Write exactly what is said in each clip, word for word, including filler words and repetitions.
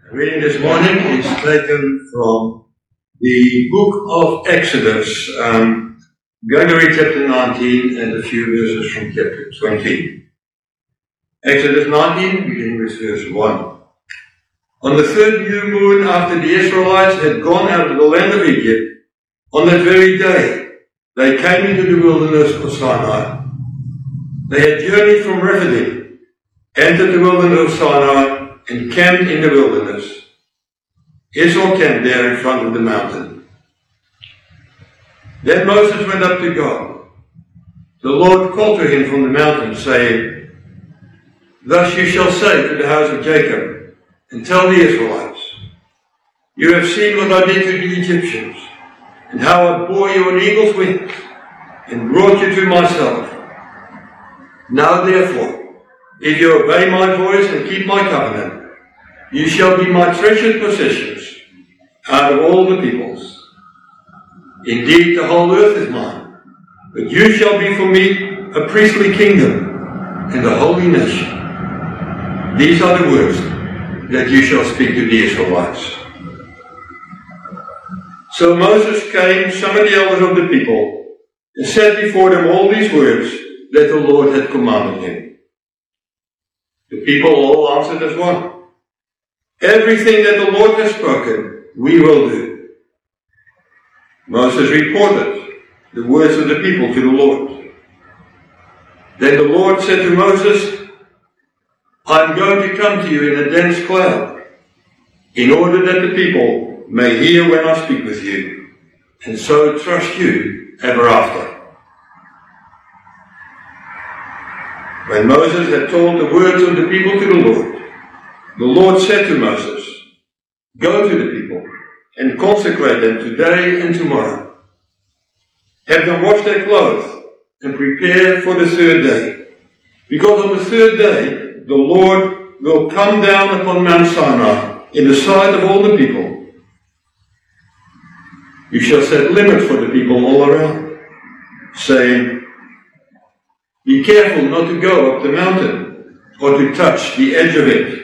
Reading this morning is taken from the book of Exodus, um, going to read chapter nineteen and a few verses from chapter twenty. Exodus nineteen, beginning with verse one. On the third new moon after the Israelites had gone out of the land of Egypt, on that very day they came into the wilderness of Sinai. They had journeyed from Rephidim, entered the wilderness of Sinai, and camped in the wilderness. Israel camped there in front of the mountain. Then Moses went up to God. The Lord called to him from the mountain, saying, Thus you shall say to the house of Jacob, and tell the Israelites, You have seen what I did to the Egyptians, and how I bore you on eagle's wings, and brought you to myself. Now therefore, if you obey my voice and keep my covenant, you shall be my treasured possessions out of all the peoples. Indeed, the whole earth is mine, but you shall be for me a priestly kingdom and a holy nation. These are the words that you shall speak to the Israelites. So Moses came, summoned the elders of the people, and said before them all these words that the Lord had commanded him. The people all answered as one. Everything that the Lord has spoken, we will do. Moses reported the words of the people to the Lord. Then the Lord said to Moses, I am going to come to you in a dense cloud, in order that the people may hear when I speak with you, and so trust you ever after. When Moses had told the words of the people to the Lord, the Lord said to Moses, Go to the people and consecrate them today and tomorrow. Have them wash their clothes and prepare for the third day. Because on the third day, the Lord will come down upon Mount Sinai in the sight of all the people. You shall set limits for the people all around, saying, Be careful not to go up the mountain or to touch the edge of it.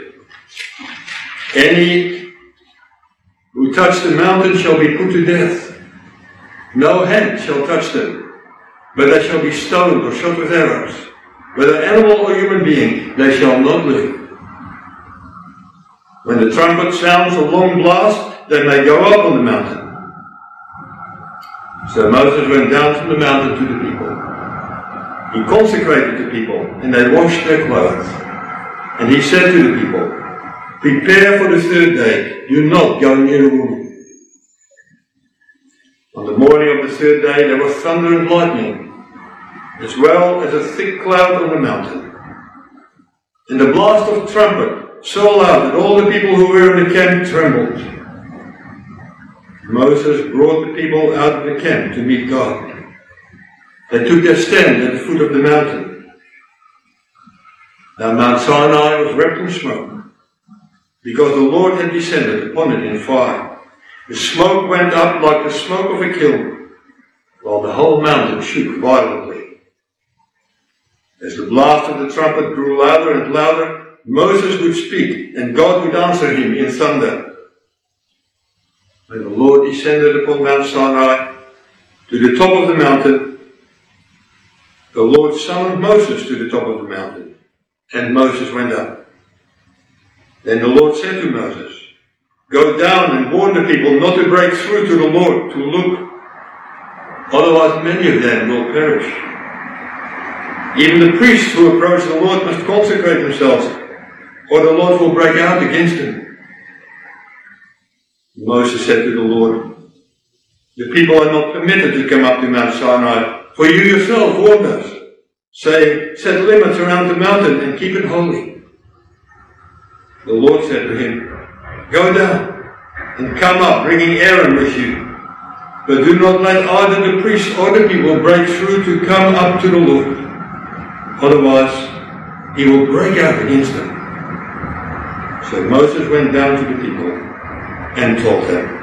Any who touch the mountain shall be put to death. No hand shall touch them, but they shall be stoned or shot with arrows. Whether animal or human being, they shall not live. When the trumpet sounds a long blast, they may go up on the mountain. So Moses went down from the mountain to the people. He consecrated the people, and they washed their clothes. And he said to the people, Prepare for the third day. Do not go near a woman. On the morning of the third day there was thunder and lightning, as well as a thick cloud on the mountain. And the blast of the trumpet so loud that all the people who were in the camp trembled. Moses brought the people out of the camp to meet God. They took their stand at the foot of the mountain. Now Mount Sinai was wrapped in smoke, because the Lord had descended upon it in fire. The smoke went up like the smoke of a kiln, while the whole mountain shook violently. As the blast of the trumpet grew louder and louder, Moses would speak, and God would answer him in thunder. When the Lord descended upon Mount Sinai, to the top of the mountain, the Lord summoned Moses to the top of the mountain, and Moses went up. Then the Lord said to Moses, Go down and warn the people not to break through to the Lord to look, otherwise many of them will perish. Even the priests who approach the Lord must consecrate themselves, or the Lord will break out against them. Moses said to the Lord, The people are not permitted to come up to Mount Sinai, for you yourself warned us, saying, Set limits around the mountain and keep it holy. The Lord said to him, Go down and come up, bringing Aaron with you. But do not let either the priests or the people break through to come up to the Lord. Otherwise, he will break out against them. So Moses went down to the people and told them.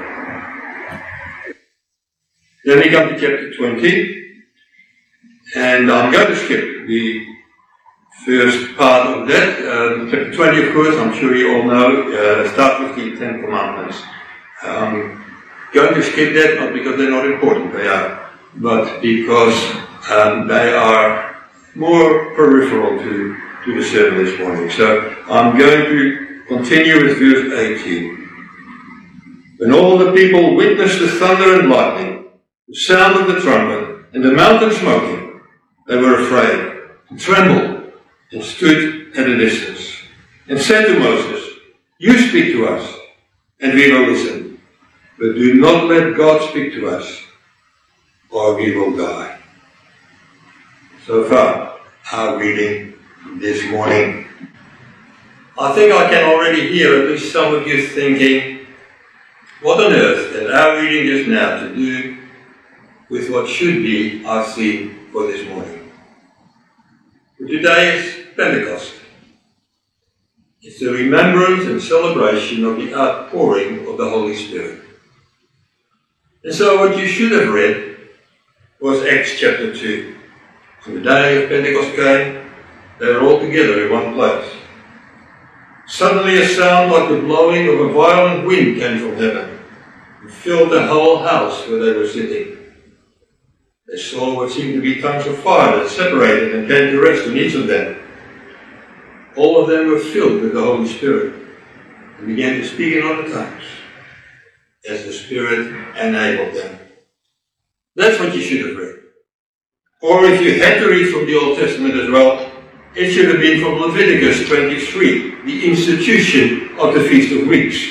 Then we come to chapter twenty. And I'm going to skip the First part of that, um, chapter twenty, of course, I'm sure you all know, uh, start with the Ten Commandments. Um, going to skip that, not because they're not important, they are, but because um, they are more peripheral to, to the sermon this morning. So I'm going to continue with verse eighteen. When all the people witnessed the thunder and lightning, the sound of the trumpet, and the mountain smoking, they were afraid, and trembled, and stood at a distance, and said to Moses, "You speak to us, and we will listen, but do not let God speak to us, or we will die." So far, our reading this morning. I think I can already hear at least some of you thinking, what on earth has our reading just now to do with what should be our theme for this morning? Today is Pentecost. It's the remembrance and celebration of the outpouring of the Holy Spirit. And so what you should have read was Acts chapter two. On the day of Pentecost came, they were all together in one place. Suddenly a sound like the blowing of a violent wind came from heaven and filled the whole house where they were sitting. They saw what seemed to be tongues of fire that separated and came to rest on each of them. All of them were filled with the Holy Spirit and began to speak in other tongues as the Spirit enabled them. That's what you should have read. Or if you had to read from the Old Testament as well, it should have been from Leviticus twenty-three, the institution of the Feast of Weeks.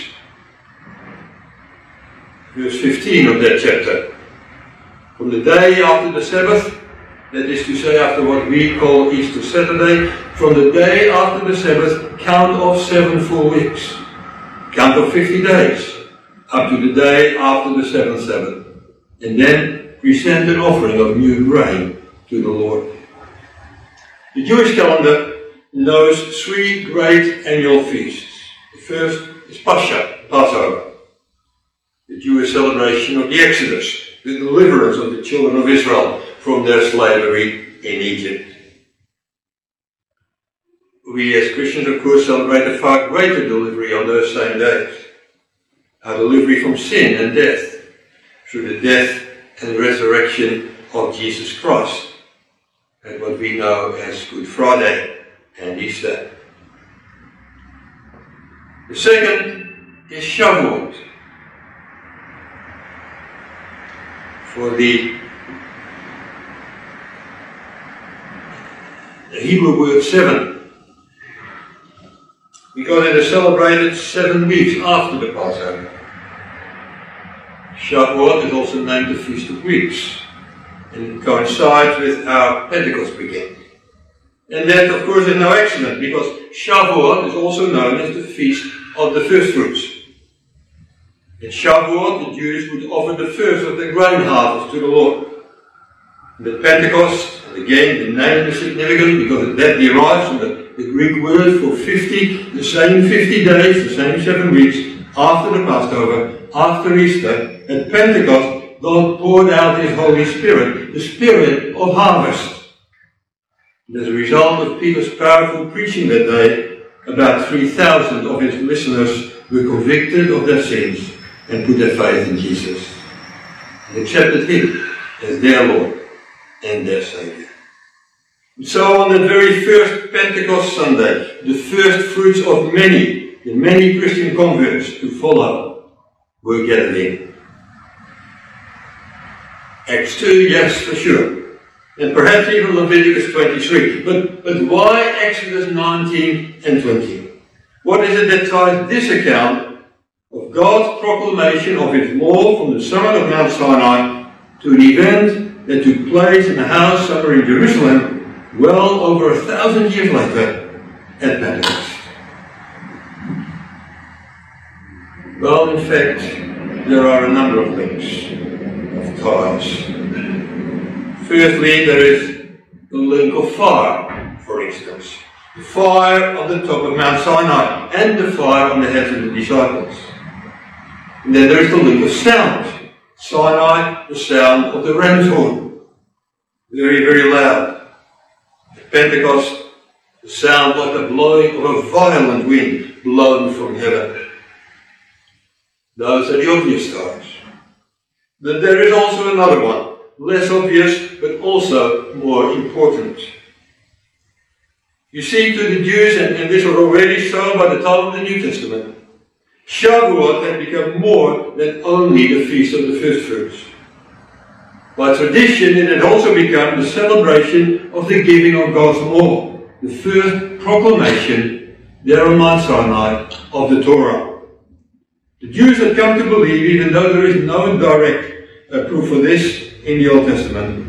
Verse fifteen of that chapter. From the day after the Sabbath, that is to say after what we call Easter Saturday, from the day after the Sabbath, count off seven full weeks. Count off fifty days, up to the day after the seventh Sabbath. And then present an offering of new grain to the Lord. The Jewish calendar knows three great annual feasts. The first is Pascha, Passover, the Jewish celebration of the Exodus, the deliverance of the children of Israel from their slavery in Egypt. We as Christians, of course, celebrate a far greater delivery on those same days. Our delivery from sin and death through the death and resurrection of Jesus Christ, and what we know as Good Friday and Easter. The second is Shavuot. For the, the Hebrew word seven, because it is celebrated seven weeks after the Passover. Shavuot is also named the Feast of Weeks, and it coincides with our Pentecost weekend. And that, of course, is no accident, because Shavuot is also known as the Feast of the First Fruits. In Shavuot, the Jews would offer the first of the grain harvest to the Lord. And at Pentecost, and again, the name is significant because that derives from the, the Greek word for fifty, the same fifty days, the same seven weeks after the Passover, after Easter. At Pentecost, God poured out His Holy Spirit, the Spirit of harvest. And as a result of Peter's powerful preaching that day, about three thousand of his listeners were convicted of their sins and put their faith in Jesus and accepted Him as their Lord and their Saviour. And so on that very first Pentecost Sunday, the first fruits of many, the many Christian converts to follow were gathered in. Acts two, yes, for sure. And perhaps even Leviticus twenty-three. But, but why Exodus nineteen and twenty? What is it that ties this account of God's proclamation of His law from the summit of Mount Sinai to an event that took place in a house somewhere in Jerusalem well over a thousand years later at Pentecost? Well, in fact, there are a number of links, of ties. Firstly, there is the link of fire, for instance. The fire on the top of Mount Sinai and the fire on the heads of the disciples. And then there is the link of sound. Sinai, the sound of the ram's horn. Very, very loud. At Pentecost, The sound like the blowing of a violent wind blown from heaven. Those are the obvious signs. But there is also another one, less obvious but also more important. You see, to the Jews, and, and this was already so by the time of the New Testament, Shavuot had become more than only the Feast of the First Fruits. By tradition, it had also become the celebration of the giving of God's law, the first proclamation there on Mount Sinai of the Torah. The Jews had come to believe, even though there is no direct uh, proof for this in the Old Testament,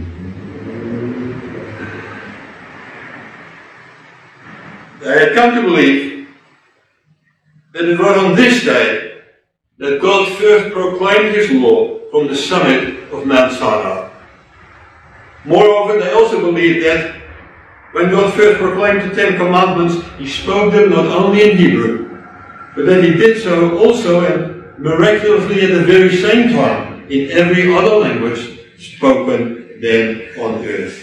they had come to believe that it was on this day that God first proclaimed His law from the summit of Mount Sinai. Moreover, they also believed that when God first proclaimed the Ten Commandments, He spoke them not only in Hebrew, but that He did so also and miraculously at the very same time in every other language spoken then on earth.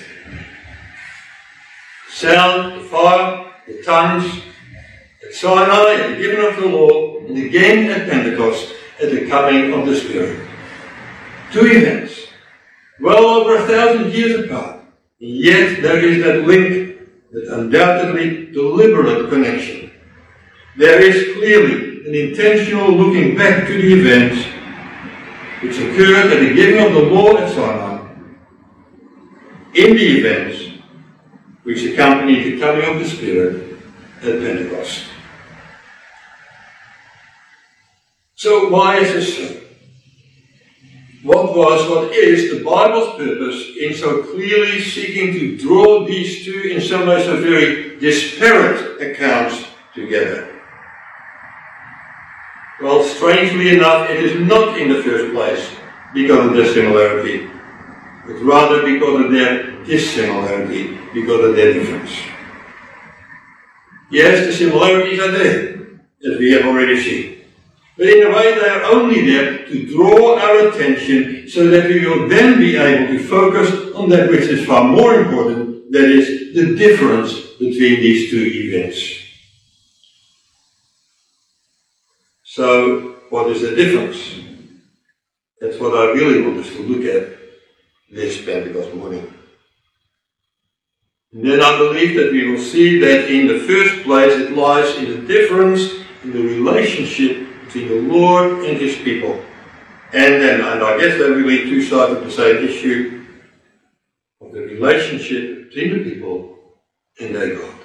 Sound, the fire, the tongues, at Sinai, at the giving of the law, and again at Pentecost, at the coming of the Spirit. Two events, well over a thousand years apart, and yet there is that link, that undoubtedly deliberate connection. There is clearly an intentional looking back to the events which occurred at the giving of the law at Sinai, in the events which accompanied the coming of the Spirit at Pentecost. So why is this so? What was, what is the Bible's purpose in so clearly seeking to draw these two, in some ways so very disparate accounts together? Well, strangely enough, it is not in the first place because of their similarity, but rather because of their dissimilarity, because of their difference. Yes, the similarities are there, as we have already seen. But in a way they are only there to draw our attention so that we will then be able to focus on that which is far more important, that is, the difference between these two events. So, what is the difference? That's what I really want us to look at this Pentecost morning. And then I believe that we will see that in the first place it lies in the difference in the relationship between the Lord and His people. And then, and I guess they're really two sides of the same issue of the relationship between the people and their God.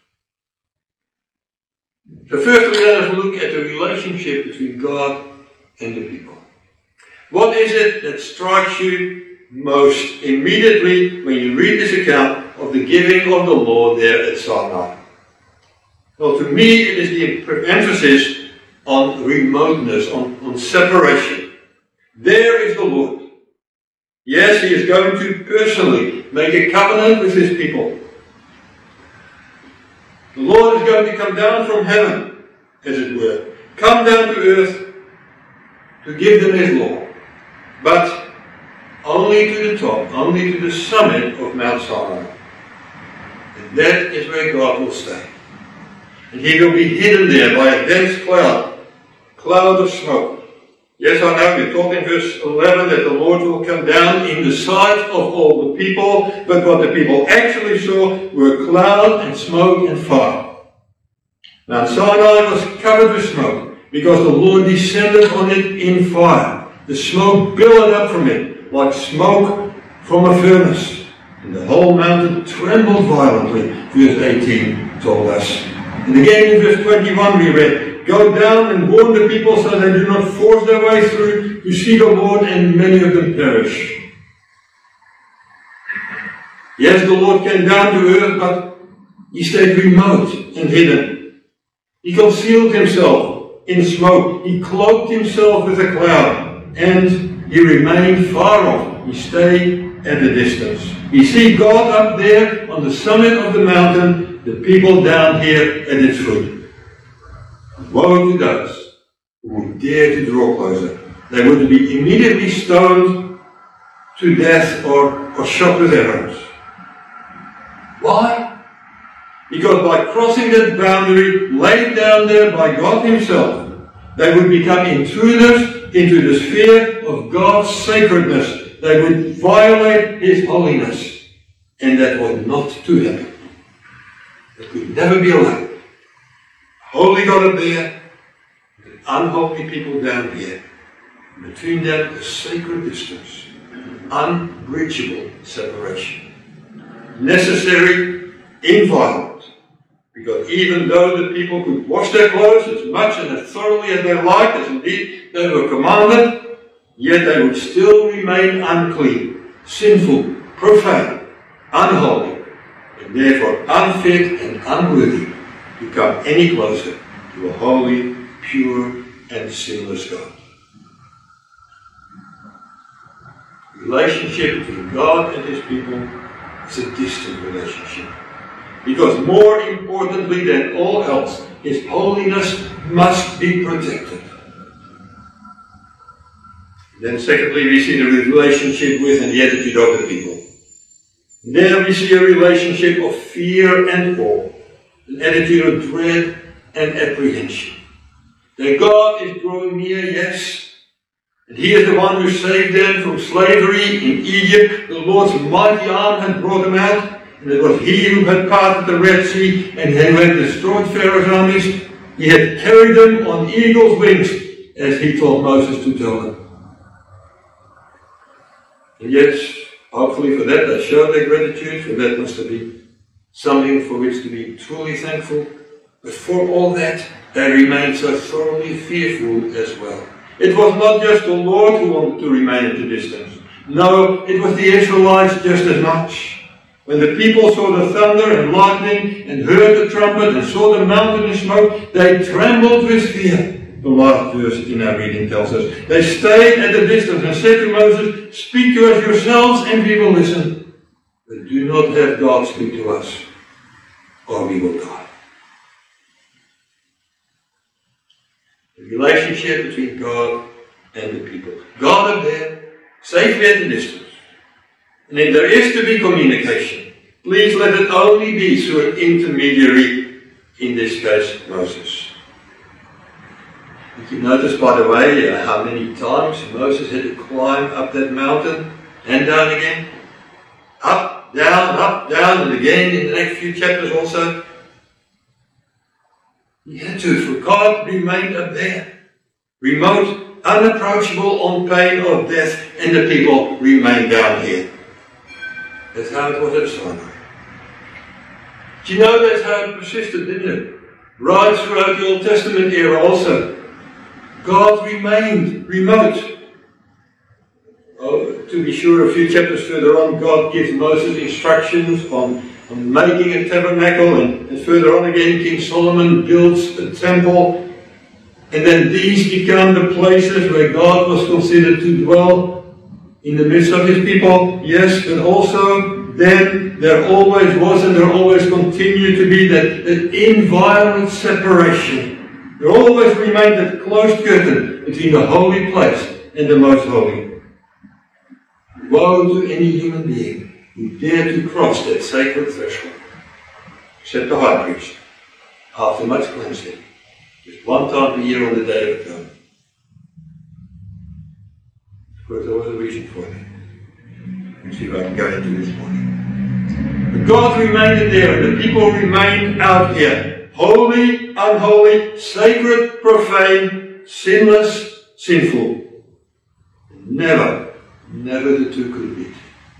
So firstly, let us look at the relationship between God and the people. What is it that strikes you most immediately when you read this account of the giving of the law there at Sinai? Well, to me it is the emphasis on remoteness, on, on separation. There is the Lord. Yes, He is going to personally make a covenant with His people. The Lord is going to come down from heaven, as it were, come down to earth to give them His law. But only to the top, only to the summit of Mount Sinai. And that is where God will stay. And He will be hidden there by a dense cloud, cloud of smoke. Yes, I know, we're taught in verse eleven that the Lord will come down in the sight of all the people, but what the people actually saw were cloud and smoke and fire. Mount Sinai was covered with smoke because the Lord descended on it in fire. The smoke billowed up from it like smoke from a furnace. And the whole mountain trembled violently, verse eighteen told us. And again in verse twenty-one we read, "Go down and warn the people so they do not force their way through to see the Lord, and many of them perish." Yes, the Lord came down to earth, but He stayed remote and hidden. He concealed Himself in smoke. He cloaked Himself with a cloud, and He remained far off. He stayed at a distance. You see God up there on the summit of the mountain, the people down here at its foot. Woe to those who would dare to draw closer. They would be immediately stoned to death or, or shot with arrows. Why? Because by crossing that boundary laid down there by God Himself, they would become intruders into the sphere of God's sacredness. They would violate His holiness. And that was not to happen. It could never be allowed. Holy God up there, the unholy people down here. Between them, a sacred distance. Unbreachable separation. Necessary, inviolate. Because even though the people could wash their clothes as much and as thoroughly as they liked, as indeed they were commanded, yet they would still remain unclean, sinful, profane, unholy, and therefore unfit and unworthy to come any closer to a holy, pure, and sinless God. The relationship between God and His people is a distant relationship. Because more importantly than all else, His holiness must be protected. Then secondly, we see the relationship with and the attitude of the people. There we see a relationship of fear and awe, an attitude of dread and apprehension. That God is drawing near, yes, and He is the one who saved them from slavery in Egypt. The Lord's mighty arm had brought them out. And it was He who had parted the Red Sea and who had destroyed Pharaoh's armies. He had carried them on eagle's wings, as He told Moses to tell them. And yes, hopefully for that they showed their gratitude, for that must be something for which to be truly thankful. But for all that, they remained so thoroughly fearful as well. It was not just the Lord who wanted to remain at a distance. No, it was the Israelites just as much. When the people saw the thunder and lightning and heard the trumpet and saw the mountain in smoke, they trembled with fear. The last verse in our reading tells us. They stayed at a distance and said to Moses, "Speak to us yourselves and we will listen. But do not have God speak to us, or we will die." The relationship between God and the people. God up there, safely at a distance. And if there is to be communication, please let it only be through an intermediary, in this case, Moses. Did you notice, by the way, uh, how many times Moses had to climb up that mountain and down again? Up, down, up, down, and again in the next few chapters also. He had to, for God remained up there, remote, unapproachable on pain of death, and the people remained down here. That's how it was at Sinai. Do you know that's how it persisted, didn't it? Right throughout the Old Testament era also. God remained remote. Oh, to be sure, a few chapters further on, God gives Moses instructions on, on making a tabernacle, and, and further on again, King Solomon builds a temple. And then these become the places where God was considered to dwell in the midst of His people, yes, but also then there always was and there always continued to be that, that inviolate separation. There always remained that closed curtain between the holy place and the most holy. Woe to any human being who dared to cross that sacred threshold, except the high priest, after much cleansing, just one time a year on the Day of Atonement. Of course, there was a reason for it. Let's see if I can go into this morning. But God remained there, and the people remained out here. Holy, unholy, sacred, profane, sinless, sinful. Never, never the two could meet.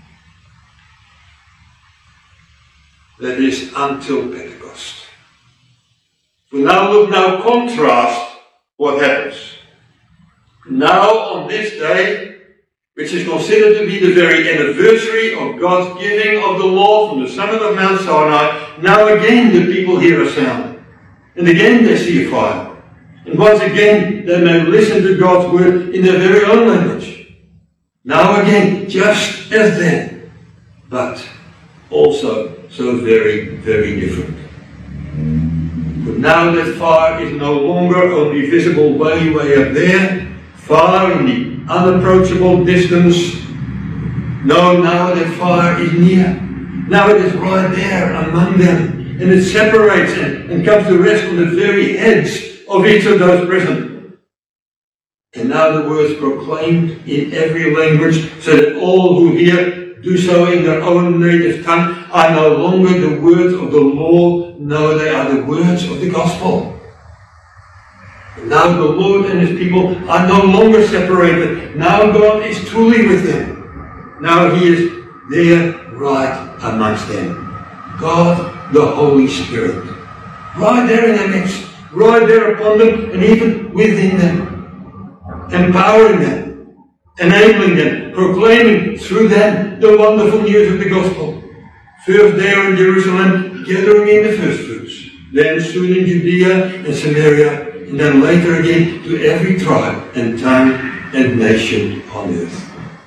That is until Pentecost. So now look, now contrast what happens. Now on this day, which is considered to be the very anniversary of God's giving of the law from the summit of Mount Sinai, now again the people hear a sound. And again they see a fire. And once again they may listen to God's word in their very own language. Now again, just as then, but also so very, very different. But now that fire is no longer only visible way, way up there, far in the unapproachable distance. No, now that fire is near. Now it is right there among them. And and it separates and, and comes to rest on the very heads of each of those present. And now the words proclaimed in every language, so that all who hear do so in their own native tongue, are no longer the words of the law, no, they are the words of the gospel. And now the Lord and His people are no longer separated. Now God is truly with them. Now He is there right amongst them. God, the Holy Spirit, right there in their midst, right there upon them, and even within them, empowering them, enabling them, proclaiming through them the wonderful news of the gospel. First there in Jerusalem, gathering in the first fruits, then soon in Judea and Samaria, and then later again to every tribe and tongue and nation on earth.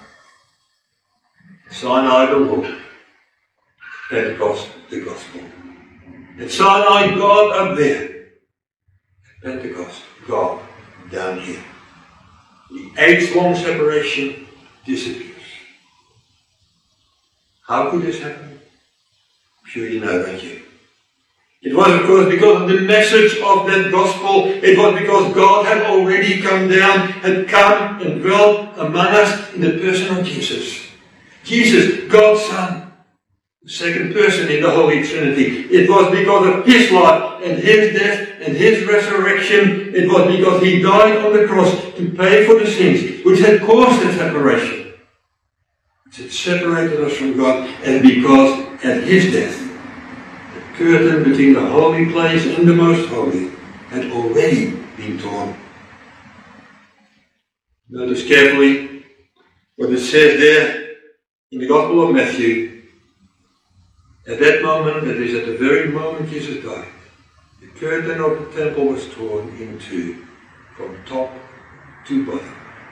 Sinai, the Lord. Pentecost, the gospel. At Sinai, God up there. At Pentecost, God down here. The age-long separation disappears. How could this happen? Sure you know, don't you? It was, of course, because of the message of that gospel. It was because God had already come down, had come and dwelt among us in the person of Jesus. Jesus, God's Son, the second person in the Holy Trinity. It was because of His life and His death and His resurrection. It was because He died on the cross to pay for the sins which had caused that separation. Which had separated us from God. And because at His death, the curtain between the holy place and the most holy had already been torn. Notice carefully what it says there in the Gospel of Matthew. At that moment, that is at the very moment Jesus died, the curtain of the temple was torn in two, from top to bottom.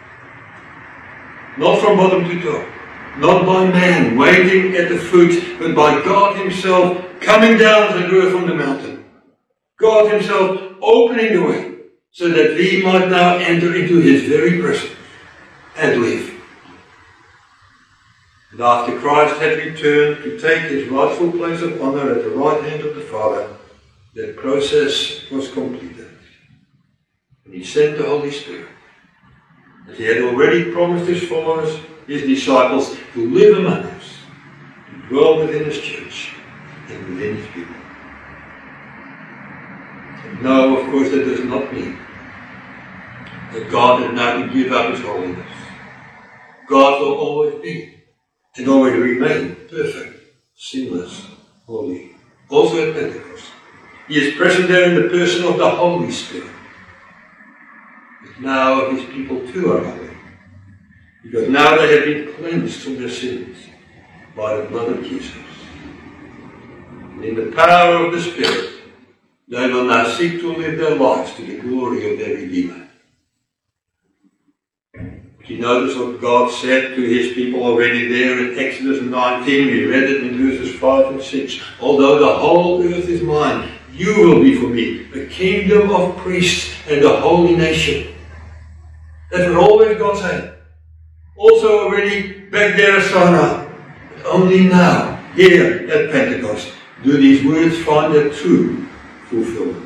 Not from bottom to top, not by man waiting at the foot, but by God Himself coming down as it were from the mountain. God Himself opening the way, so that we might now enter into His very presence and live. And after Christ had returned to take His rightful place of honor at the right hand of the Father, that process was completed. And He sent the Holy Spirit, as He had already promised His followers, His disciples, to live among us, to dwell within His church and within His people. And no, of course, that does not mean that God had now to give up His holiness. God will always be and always remain perfect, sinless, holy. Also at Pentecost, He is present there in the person of the Holy Spirit. But now His people too are holy, because now they have been cleansed from their sins by the blood of Jesus. And in the power of the Spirit, they will now seek to live their lives to the glory of their Redeemer. You notice what God said to His people already there in Exodus nineteen. We read it in verses five and six. Although the whole earth is mine, you will be for me a kingdom of priests and a holy nation. That's what always God said. Also already back there at Sinai. But only now, here at Pentecost, do these words find their true fulfillment.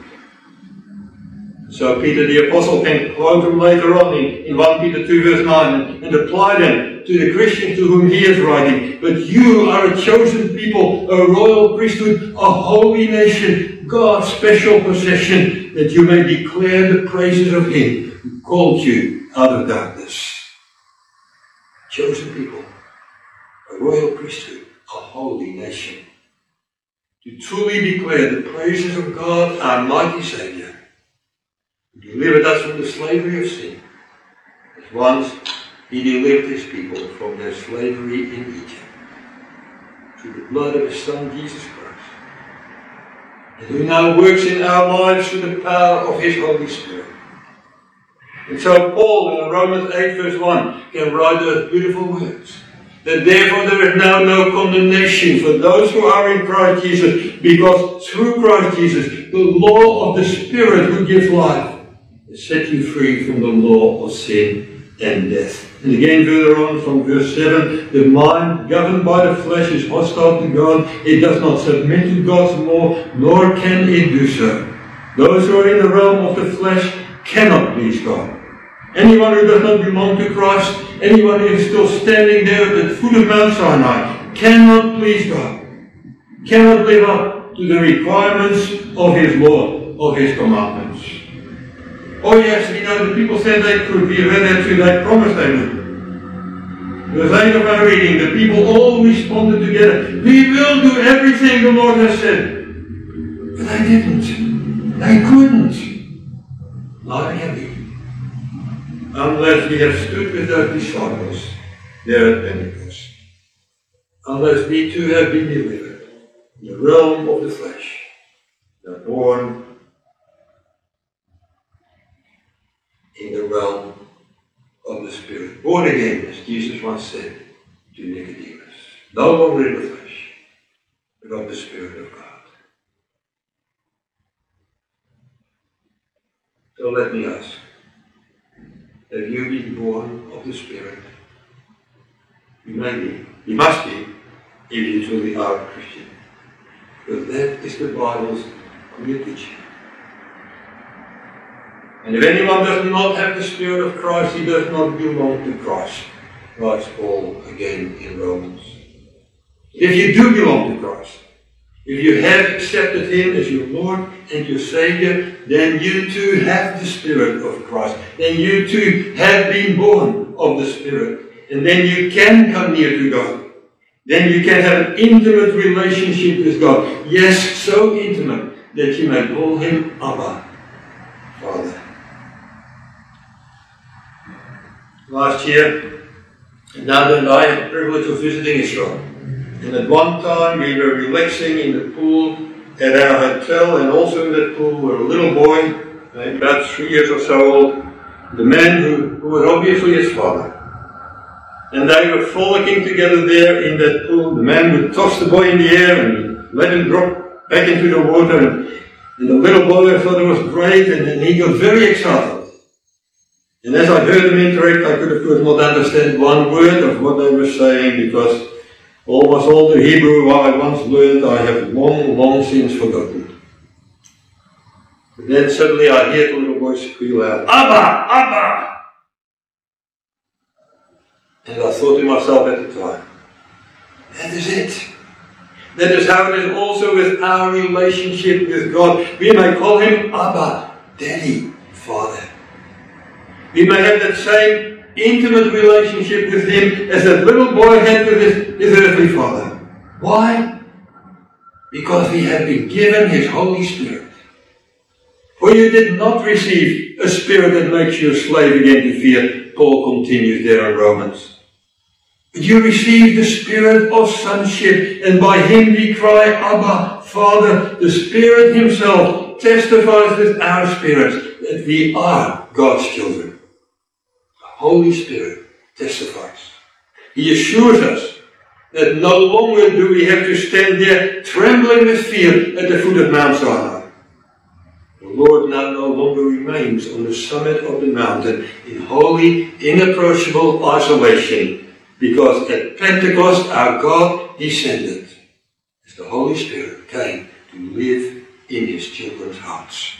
So Peter the Apostle can quote them later on in, in First Peter two verse nine and, and apply them to the Christians to whom he is writing. But you are a chosen people, a royal priesthood, a holy nation, God's special possession, that you may declare the praises of Him who called you out of darkness. Chosen people, a royal priesthood, a holy nation. To truly declare the praises of God, our mighty Saviour, He delivered us from the slavery of sin, as once He delivered His people from their slavery in Egypt, through the blood of His Son Jesus Christ, and who now works in our lives through the power of His Holy Spirit. And so Paul in Romans eight verse one can write those beautiful words, that therefore there is now no condemnation for those who are in Christ Jesus, because through Christ Jesus, the law of the Spirit who gives life has set you free from the law of sin and death. And again further on from verse seven, the mind governed by the flesh is hostile to God. It does not submit to God's law, nor can it do so. Those who are in the realm of the flesh cannot please God. Anyone who does not belong to Christ, anyone who is still standing there at the foot of Mount Sinai, cannot please God, cannot live up to the requirements of His law, of His commandments. Oh yes, we know the people said they could. We read that too. They promised they would. Verse eight of our reading, the people all responded together. We will do everything the Lord has said. But they didn't. They couldn't. Not heavy. Unless we have stood with our disciples there at Pentecost. Unless we too have been delivered in the realm of the flesh. They are born in the realm of the Spirit. Born again, as Jesus once said to Nicodemus. No longer in the flesh, but of the Spirit of God. So let me ask, have you been born of the Spirit? You may be. You must be, if you truly are a Christian. Because that is the Bible's clear teaching. And if anyone does not have the Spirit of Christ, he does not belong to Christ, writes Paul again in Romans. If you do belong to Christ, if you have accepted Him as your Lord and your Savior, then you too have the Spirit of Christ. Then you too have been born of the Spirit. And then you can come near to God. Then you can have an intimate relationship with God. Yes, so intimate that you may call Him Abba, Father. Last year, Nanda and I had the privilege of visiting Israel. And at one time we were relaxing in the pool at our hotel, and also in that pool were a little boy, about three years or so old, the man who, who was obviously his father. And they were frolicking together there in that pool. The man would toss the boy in the air and let him drop back into the water. And, and the little boy thought it was great, and, and he got very excited. And as I heard them interact, I could of course not understand one word of what they were saying, because almost all the Hebrew I once learned I have long, long since forgotten. But then suddenly I heard the little boy squeal out, Abba! Abba! And I thought to myself at the time, that is it. That is how it is also with our relationship with God. We may call Him Abba, Daddy, Father. We may have that same intimate relationship with Him as that little boy had with his, his earthly father. Why? Because we have been given His Holy Spirit. For you did not receive a spirit that makes you a slave again to fear, Paul continues there in Romans. But you received the Spirit of sonship, and by Him we cry, Abba, Father. The Spirit Himself testifies with our spirits that we are God's children. The Holy Spirit testifies. He assures us that no longer do we have to stand there trembling with fear at the foot of Mount Sinai. The Lord now no longer remains on the summit of the mountain in holy, inapproachable isolation, because at Pentecost our God descended as the Holy Spirit came to live in His children's hearts.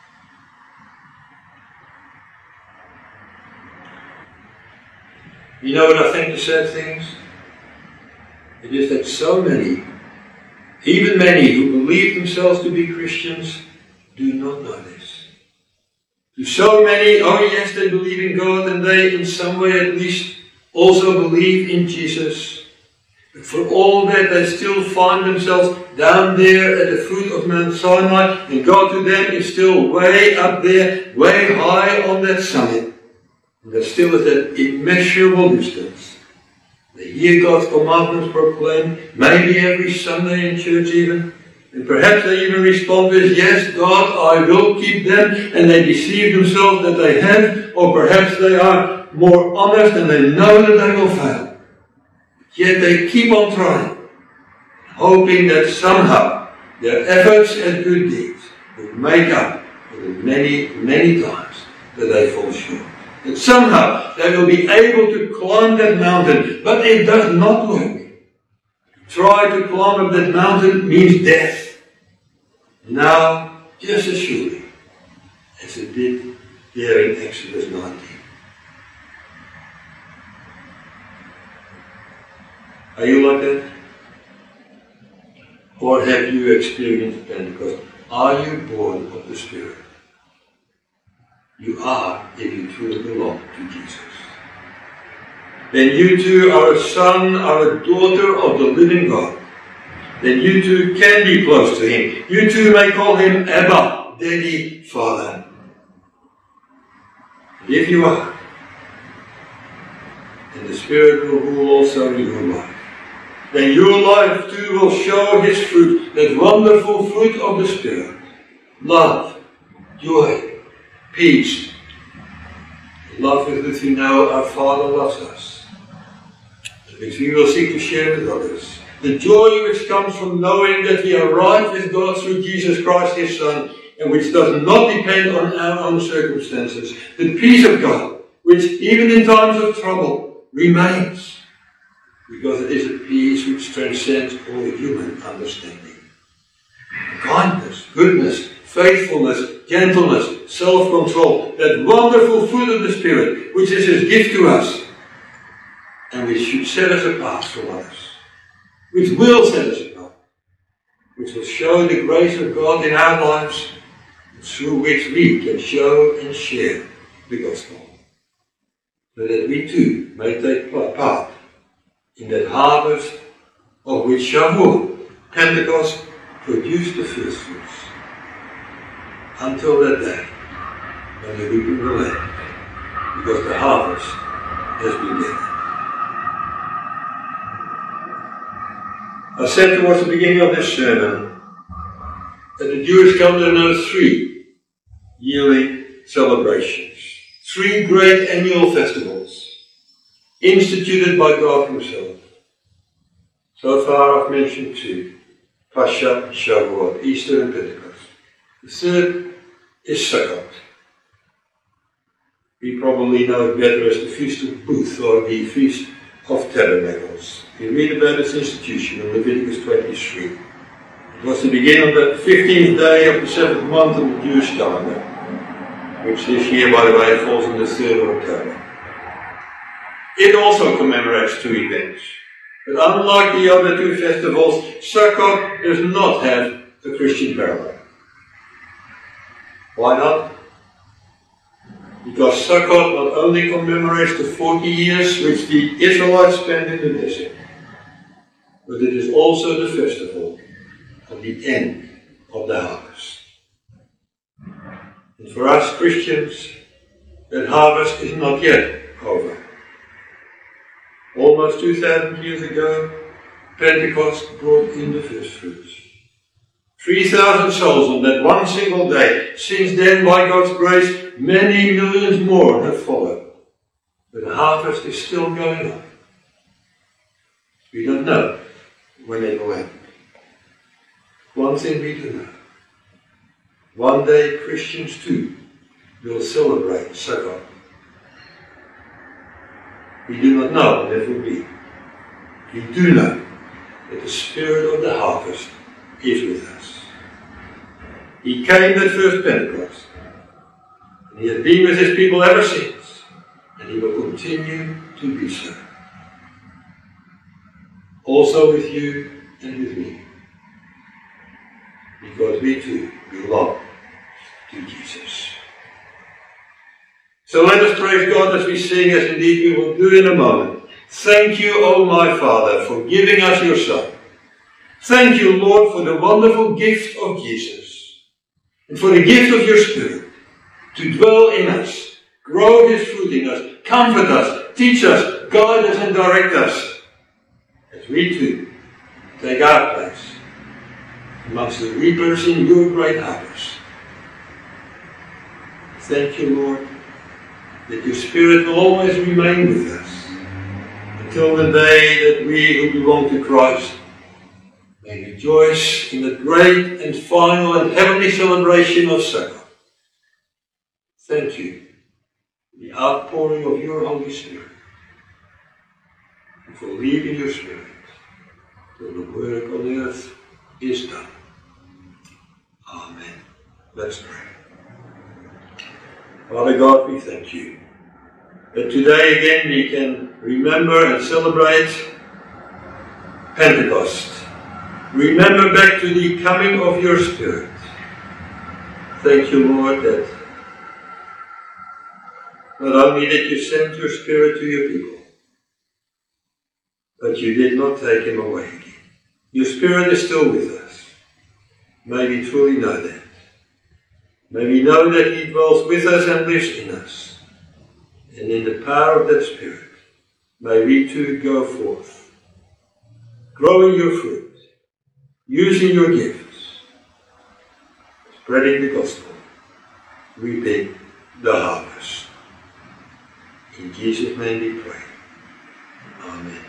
You know what I think the sad thing is? It is that so many, even many who believe themselves to be Christians, do not know this. To so many, oh yes, they believe in God, and they in some way at least also believe in Jesus. But for all that, they still find themselves down there at the foot of Mount Sinai, and God to them is still way up there, way high on that summit. And they're still at that immeasurable distance. They hear God's commandments proclaimed, maybe every Sunday in church even. And perhaps they even respond with, yes, God, I will keep them. And they deceive themselves that they have. Or perhaps they are more honest and they know that they will fail. Yet they keep on trying, hoping that somehow their efforts and good deeds will make up for the many, many times that they fall short. that somehow they will be able to climb that mountain, but it does not work. Try to climb up that mountain means death. Now, just as surely as it did there in Exodus nineteen. Are you like that? Or have you experienced Pentecost? Are you born of the Spirit? You are if you truly belong to Jesus. Then you too are a son, are a daughter of the living God. Then you too can be close to Him. You too may call Him Abba, Daddy, Father. And if you are, then the Spirit will rule also in your life. Then your life too will show His fruit, that wonderful fruit of the Spirit. Love, joy, peace. Love is that we know our Father loves us, which we will seek to share with others. The joy which comes from knowing that we are right with God through Jesus Christ, His Son, and which does not depend on our own circumstances. The peace of God, which even in times of trouble remains, because it is a peace which transcends all human understanding. Kindness, goodness, faithfulness, gentleness, self-control, that wonderful fruit of the Spirit, which is His gift to us, and which should set us apart from others, which will set us apart, which will show the grace of God in our lives, through which we can show and share the gospel, so that we too may take part in that harvest of which Shavuot, Pentecost, produced the first fruits, until that day when the reaping will end, because the harvest has been gathered. I said towards the beginning of this sermon that the Jewish calendar knows three yearly celebrations, three great annual festivals instituted by God Himself. So far I've mentioned two, Pascha, Shavuot, Easter and Pentecost. The third is Sukkot. We probably know it better as the Feast of Booth or the Feast of Tabernacles. We read about its institution in Leviticus twenty-three. It was to begin on the fifteenth day of the seventh month of the Jewish calendar, which this year, by the way, falls on the third of October. It also commemorates two events. But unlike the other two festivals, Sukkot does not have a Christian parallel. Why not? Because Sukkot not only commemorates the forty years which the Israelites spent in the desert, but it is also the festival of the end of the harvest. And for us Christians, that harvest is not yet over. Almost two thousand years ago, Pentecost brought in the first fruits. three thousand souls on that one single day. Since then, by God's grace, many millions more have followed. But the harvest is still going on. We don't know when it will end. One thing we do know. One day Christians too will celebrate Sukkot. We do not know when it will be. We do know that the Spirit of the harvest is with us. He came at first Pentecost, and He has been with His people ever since, and He will continue to be so. Also with you and with me, because we too belong to Jesus. So let us praise God as we sing, as indeed we will do in a moment. Thank you, O my Father, for giving us your Son. Thank you, Lord, for the wonderful gift of Jesus, and for the gift of your Spirit, to dwell in us, grow His fruit in us, comfort us, teach us, guide us and direct us, as we too take our place amongst the reapers in your great harvest. Thank you, Lord, that your Spirit will always remain with us until the day that we who belong to Christ may rejoice in the great and final and heavenly celebration of Sukkot. Thank you. We outpouring of your Holy Spirit, and for leaving your Spirit till the work on the earth is done. Amen. Let's pray. Father God, we thank you that today again we can remember and celebrate Pentecost. Remember back to the coming of your Spirit. Thank you, Lord, that not only did you send your Spirit to your people, but you did not take him away again. Your Spirit is still with us. May we truly know that. May we know that he dwells with us and lives in us. And in the power of that Spirit, may we too go forth, growing your fruit, using your gifts, spreading the gospel, reaping the harvest. In Jesus' name we pray. Amen.